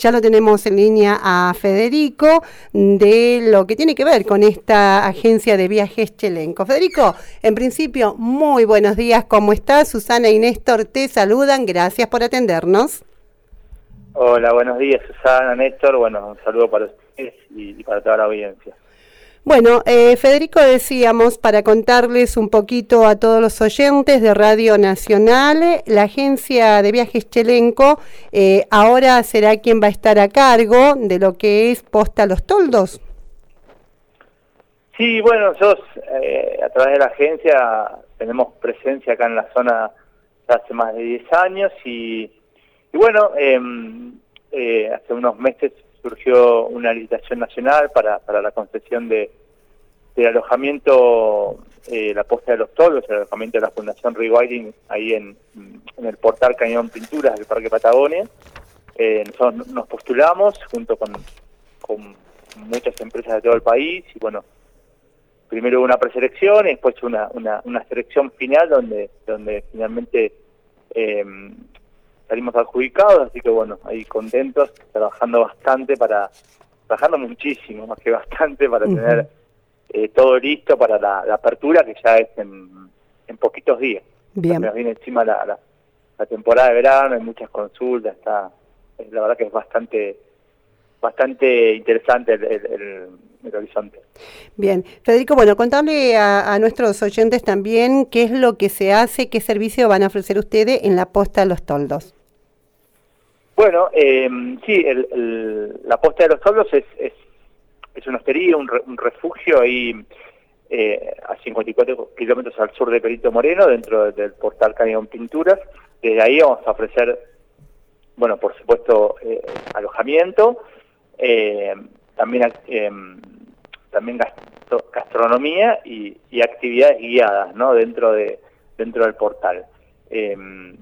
Ya lo tenemos en línea a Federico de lo que tiene que ver con esta agencia de viajes Chelenco. Federico, en principio, muy buenos días, ¿cómo estás? Susana y Néstor te saludan, gracias por atendernos. Hola, buenos días Susana, Néstor, bueno, un saludo para ustedes y para toda la audiencia. Bueno, Federico, decíamos, para contarles un poquito a todos los oyentes de Radio Nacional, la agencia de viajes Chelenco ahora será quien va a estar a cargo de lo que es Posta Los Toldos. Sí, bueno, nosotros a través de la agencia tenemos presencia acá en la zona hace más de 10 años y bueno, hace unos meses surgió una licitación nacional para la concesión de alojamiento, la Posta de los Toldos, el alojamiento de la Fundación Rewilding, ahí en el portal Cañón Pinturas del Parque Patagonia. Nosotros nos postulamos junto con muchas empresas de todo el país y bueno, primero hubo una preselección y después una selección final donde finalmente salimos adjudicados, así que bueno, ahí contentos, trabajando muchísimo, más que bastante, para tener todo listo para la apertura, que ya es en poquitos días. Bien. Nos viene encima la temporada de verano, hay muchas consultas, la verdad que es bastante interesante el horizonte. Bien, Federico, bueno, contarle a nuestros oyentes también qué es lo que se hace, qué servicio van a ofrecer ustedes en la Posta de los Toldos. Bueno, sí, la Posta de los Toldos es una hostería, un refugio ahí a 54 kilómetros al sur de Perito Moreno, dentro del portal Cañón Pinturas. Desde ahí vamos a ofrecer, bueno, por supuesto, alojamiento, también gastronomía y actividades guiadas, ¿no? dentro del portal. El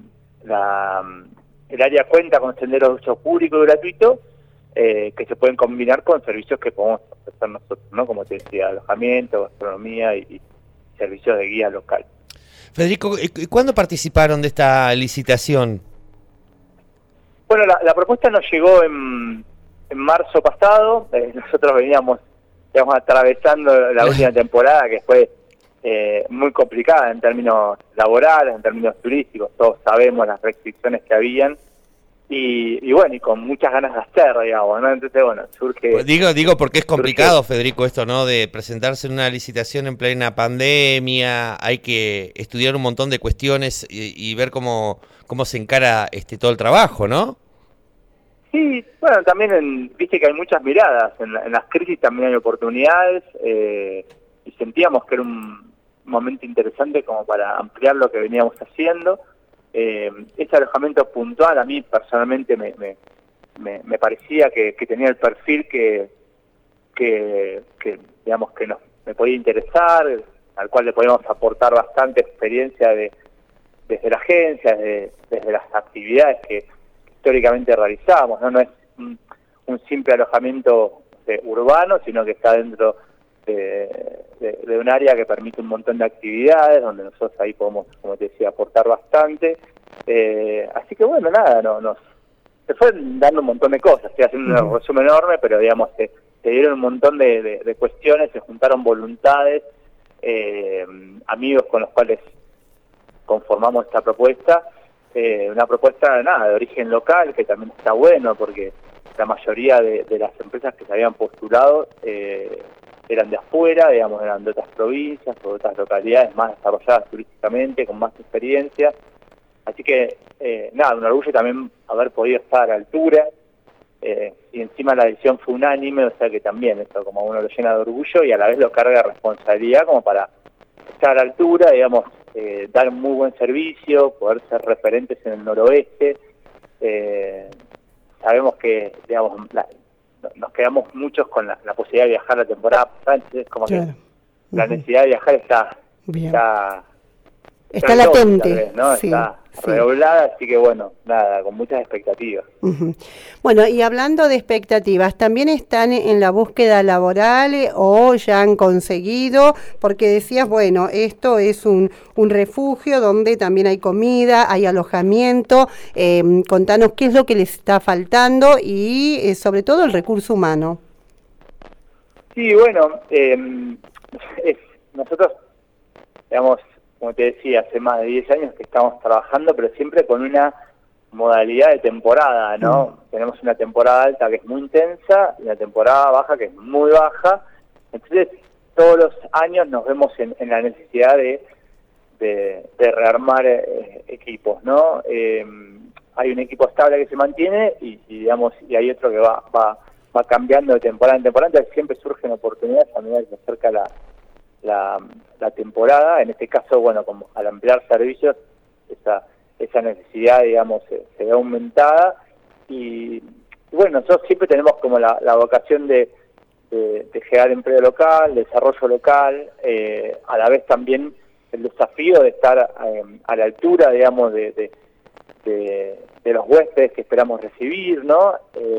área cuenta con senderos de uso público y gratuito, que se pueden combinar con servicios que podemos ofrecer nosotros, ¿no? Como te decía, alojamiento, gastronomía y servicios de guía local. Federico, ¿cuándo participaron de esta licitación? Bueno, la propuesta nos llegó en marzo pasado. Nosotros veníamos atravesando la última temporada, que fue muy complicada en términos laborales, en términos turísticos. Todos sabemos las restricciones que habían. Y bueno, y con muchas ganas de hacer, digamos, ¿no? Entonces, bueno, surge... Pues digo porque es complicado, Federico, esto, ¿no? De presentarse en una licitación en plena pandemia, hay que estudiar un montón de cuestiones y ver cómo se encara todo el trabajo, ¿no? Sí, bueno, también viste que hay muchas miradas, en las crisis también hay oportunidades, y sentíamos que era un momento interesante como para ampliar lo que veníamos haciendo. Ese alojamiento puntual a mí personalmente me parecía que tenía el perfil que digamos que me podía interesar, al cual le podíamos aportar bastante experiencia desde la agencia, desde las actividades que históricamente realizamos, ¿no? No es un simple alojamiento urbano, sino que está dentro de un área que permite un montón de actividades, donde nosotros ahí podemos, como te decía, aportar bastante. Así que bueno, nada, se fue dando un montón de cosas. Estoy haciendo un resumen enorme, pero digamos, se dieron un montón de cuestiones, se juntaron voluntades, amigos con los cuales conformamos esta propuesta. Una propuesta de origen local, que también está bueno, porque la mayoría de las empresas que se habían postulado eran de afuera, digamos, eran de otras provincias o de otras localidades más desarrolladas turísticamente, con más experiencia. Así que, un orgullo también haber podido estar a la altura, y encima la decisión fue unánime, o sea que también esto como uno lo llena de orgullo y a la vez lo carga de responsabilidad como para estar a la altura, digamos, dar un muy buen servicio, poder ser referentes en el noroeste. Sabemos que, digamos, nos quedamos muchos con la posibilidad de viajar la temporada pasada, entonces como claro. Que la necesidad de viajar está Está latente, tal vez, ¿no? sí, Está sí. redoblada, así que bueno, nada, con muchas expectativas. Ujú. Bueno, y hablando de expectativas, ¿también están en la búsqueda laboral o ya han conseguido? Porque decías, bueno, esto es un refugio donde también hay comida, hay alojamiento. Contanos qué es lo que les está faltando y sobre todo el recurso humano. Sí, bueno, nosotros, digamos, como te decía, hace más de 10 años que estamos trabajando, pero siempre con una modalidad de temporada, ¿no? Tenemos una temporada alta que es muy intensa y una temporada baja que es muy baja. Entonces, todos los años nos vemos en la necesidad de rearmar equipos, ¿no? Hay un equipo estable que se mantiene digamos, y hay otro que va cambiando de temporada en temporada. Entonces siempre surgen oportunidades a medida que se acerca la temporada. En este caso, bueno, como al ampliar servicios, esa necesidad, digamos, se ve aumentada. Y bueno, nosotros siempre tenemos como la vocación de generar empleo local, desarrollo local, a la vez también el desafío de estar a la altura, digamos, de los huéspedes que esperamos recibir, ¿no?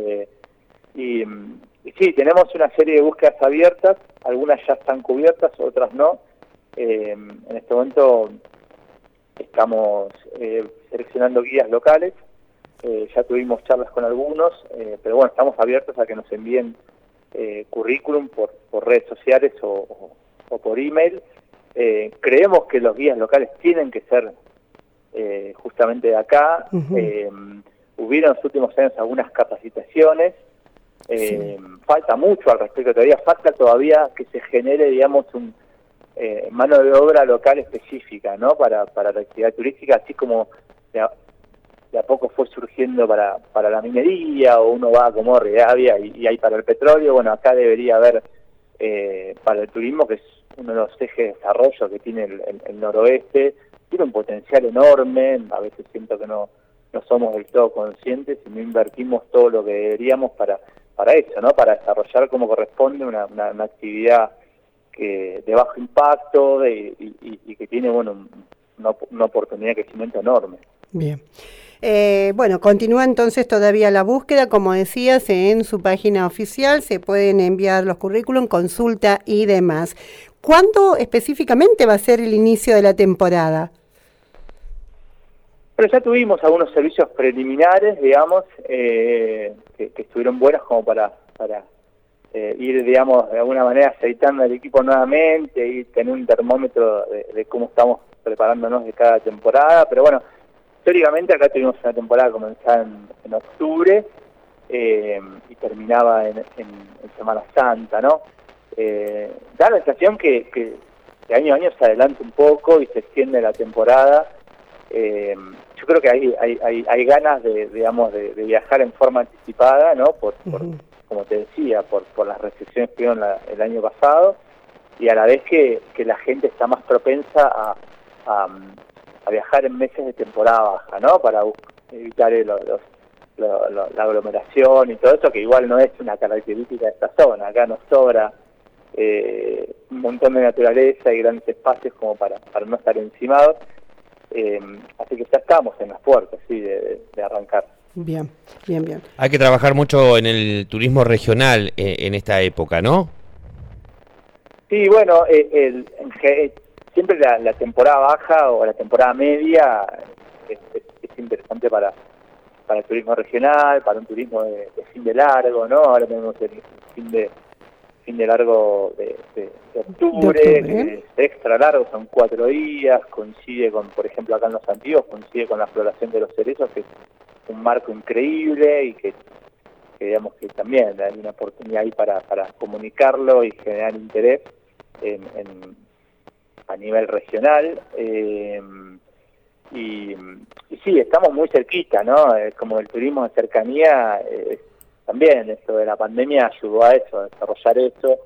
Y sí, tenemos una serie de búsquedas abiertas, algunas ya están cubiertas, otras no. En este momento estamos seleccionando guías locales, ya tuvimos charlas con algunos, pero bueno, estamos abiertos a que nos envíen currículum por redes sociales o por email. Creemos que los guías locales tienen que ser justamente de acá. Hubieron en los últimos años algunas capacitaciones. Sí. Falta mucho al respecto, falta todavía que se genere, digamos, mano de obra local específica, ¿no? Para la actividad turística, así como de a poco fue surgiendo para la minería, o uno va como Rivadavia y hay para el petróleo. Bueno, acá debería haber para el turismo, que es uno de los ejes de desarrollo que tiene el noroeste. Tiene un potencial enorme. A veces siento que no somos del todo conscientes y no invertimos todo lo que deberíamos para eso, ¿no? Para desarrollar como corresponde una actividad de bajo impacto y que tiene, bueno, una oportunidad de crecimiento enorme. Bien. Bueno, continúa entonces todavía la búsqueda, como decías, en su página oficial se pueden enviar los currículum, consulta y demás. ¿Cuándo específicamente va a ser el inicio de la temporada? Pero ya tuvimos algunos servicios preliminares, digamos, que estuvieron buenos como para ir, digamos, de alguna manera aceitando el equipo nuevamente y tener un termómetro de cómo estamos preparándonos de cada temporada. Pero bueno, históricamente acá tuvimos una temporada comenzada en octubre y terminaba en Semana Santa, ¿no? Da la sensación que de año a año se adelanta un poco y se extiende la temporada. Yo creo que hay ganas de viajar en forma anticipada, ¿no? Por como te decía, por las restricciones que hubieron el año pasado, y a la vez que la gente está más propensa a viajar en meses de temporada baja, ¿no? Para evitar la aglomeración y todo eso, que igual no es una característica de esta zona. Acá nos sobra un montón de naturaleza y grandes espacios como para no estar encimados. Así que ya estamos en las puertas, sí, de arrancar. Bien. Hay que trabajar mucho en el turismo regional en esta época, ¿no? Sí, bueno, siempre la temporada baja o la temporada media es interesante para el turismo regional, para un turismo de fin de largo, ¿no? Ahora tenemos el fin de largo de octubre, que es extra largo, son 4 días, coincide con, por ejemplo, acá en Los Antiguos, coincide con la floración de los cerezos, que es un marco increíble y que digamos que también hay una oportunidad ahí para comunicarlo y generar interés a nivel regional. Y sí, estamos muy cerquita, ¿no? Como el turismo de cercanía, también esto de la pandemia ayudó a eso, a desarrollar eso.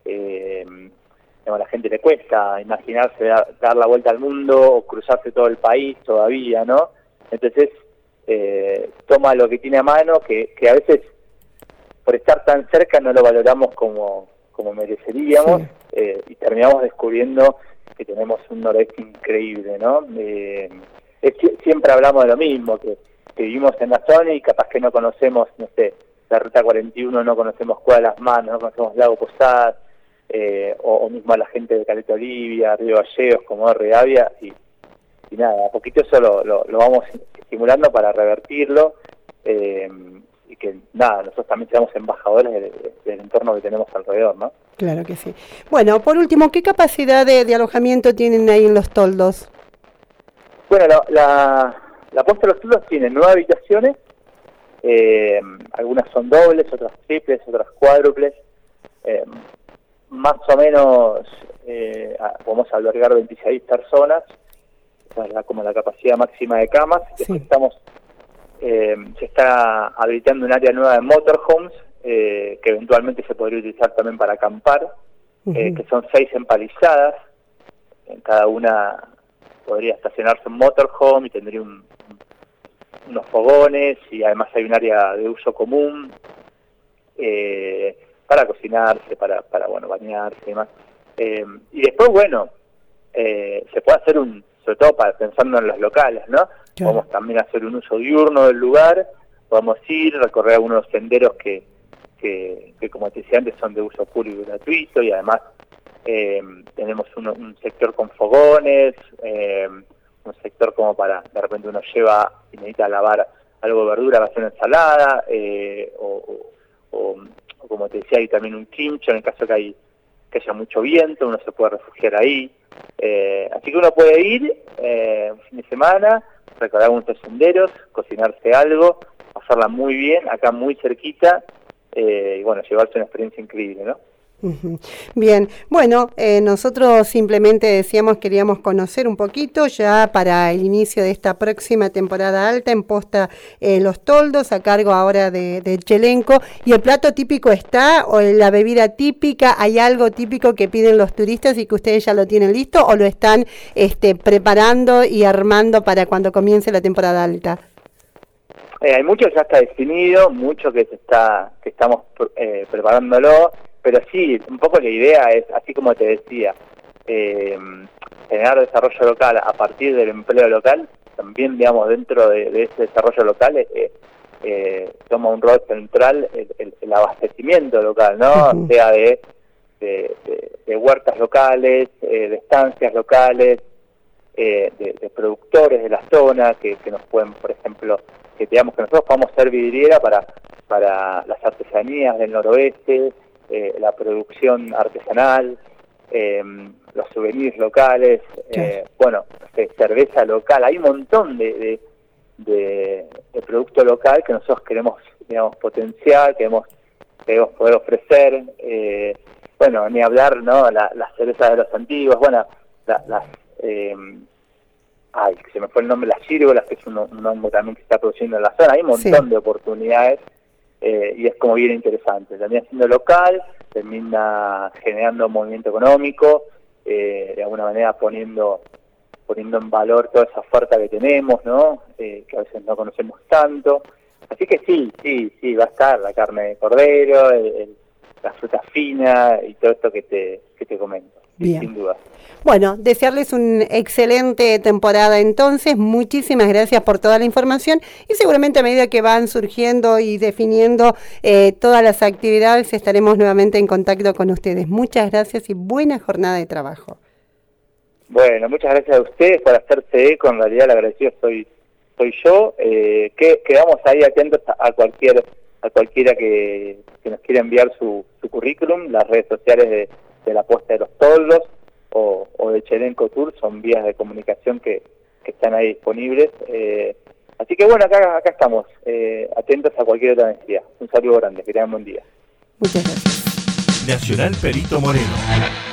A la gente le cuesta imaginarse dar la vuelta al mundo o cruzarse todo el país todavía, ¿no? Entonces toma lo que tiene a mano, que a veces por estar tan cerca no lo valoramos como mereceríamos. Sí. Y terminamos descubriendo que tenemos un noroeste increíble, ¿no? Siempre hablamos de lo mismo, que vivimos en la zona y capaz que no conocemos, no sé, la Ruta 41, no conocemos Cueva de las Manos, no conocemos Lago Posadas, o mismo a la gente de Caleta Olivia, Río Gallegos, como Rivadavia, y nada, a poquito eso lo vamos estimulando para revertirlo, y que nada, nosotros también seamos embajadores del entorno que tenemos alrededor, ¿no? Claro que sí. Bueno, por último, ¿qué capacidad de alojamiento tienen ahí en Los Toldos? Bueno, la Posta de los Toldos tiene 9 habitaciones, algunas son dobles, otras triples, otras cuádruples, más o menos podemos albergar 26 personas, esa es como la capacidad máxima de camas. Sí. Se está habilitando un área nueva de motorhomes, que eventualmente se podría utilizar también para acampar, que son 6 empalizadas, en cada una podría estacionarse un motorhome y tendría unos fogones, y además hay un área de uso común para cocinarse, para bueno, bañarse y demás. Y después, bueno, se puede hacer sobre todo pensando en los locales, ¿no? Claro. Podemos también hacer un uso diurno del lugar, podemos ir, recorrer algunos senderos que como te decía antes, son de uso público y gratuito, y además tenemos un sector con fogones, un sector como para, de repente uno lleva y necesita lavar algo de verdura, va a hacer una ensalada, o como te decía, hay también un quincho en el caso que haya mucho viento, uno se puede refugiar ahí. Así que uno puede ir un fin de semana, recorrer unos senderos, cocinarse algo, pasarla muy bien, acá muy cerquita, y bueno, llevarse una experiencia increíble, ¿no? Bien, bueno, nosotros simplemente decíamos, queríamos conocer un poquito ya para el inicio de esta próxima temporada alta en Posta Los Toldos, a cargo ahora de Chelenco. ¿Y el plato típico está, o la bebida típica? ¿Hay algo típico que piden los turistas y que ustedes ya lo tienen listo, o lo están preparando y armando para cuando comience la temporada alta? Hay mucho que ya está definido, mucho que estamos preparándolo. Pero sí, un poco la idea es, así como te decía, generar desarrollo local a partir del empleo local, también, digamos, dentro de ese desarrollo local toma un rol central el abastecimiento local, ¿no? O sea, de huertas locales, de estancias locales, de productores de la zona que nos pueden, por ejemplo, que digamos que nosotros podamos ser vidriera para las artesanías del noroeste, la producción artesanal, los souvenirs locales, bueno, cerveza local. Hay un montón de producto local que nosotros queremos, digamos, potenciar, queremos poder ofrecer. Bueno, ni hablar, ¿no? Las cervezas de los antiguos, bueno, se me fue el nombre, las gírgolas, que es un hongo también que se está produciendo en la zona. Hay un montón de oportunidades. Y es como bien interesante, también siendo local, termina generando un movimiento económico, de alguna manera poniendo en valor toda esa oferta que tenemos, ¿no? Que a veces no conocemos tanto. Así que sí, va a estar la carne de cordero, la fruta fina y todo esto que te comento. Bien. Sin duda. Bueno, desearles una excelente temporada entonces. Muchísimas gracias por toda la información, y seguramente a medida que van surgiendo y definiendo todas las actividades estaremos nuevamente en contacto con ustedes. Muchas gracias y buena jornada de trabajo. Bueno, muchas gracias a ustedes por hacerse eco. En realidad el agradecido soy yo. Quedamos ahí atentos a cualquiera que nos quiera enviar su currículum. Las redes sociales de la Posta de los Toldos o de Chelenco Tour son vías de comunicación que están ahí disponibles. Así que bueno, acá estamos, atentos a cualquier otra necesidad. Un saludo grande, que tengan buen día. Muchas gracias. Nacional Perito Moreno.